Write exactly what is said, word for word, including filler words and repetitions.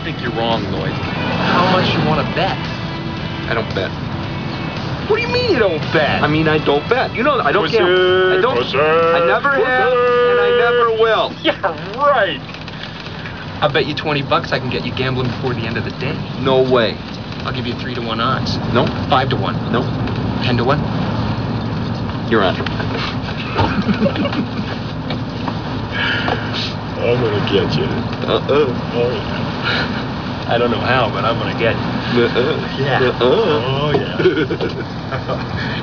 think you're wrong, Lloyd. How much you want to bet? I don't bet. What do you mean you don't bet? I mean, I don't bet. You know, I don't Pussy, gamble. I don't. pussy, I never pussy. have, and I never will. Yeah, right. I'll bet you twenty bucks I can get you gambling before the end of the day. No way. I'll give you three to one odds. No. Five to one. No. Ten to one. You're on. I'm gonna get you. Uh-uh. Oh, yeah. I don't know how, but I'm gonna get you. Uh-uh. Yeah. Uh-uh. Oh, yeah.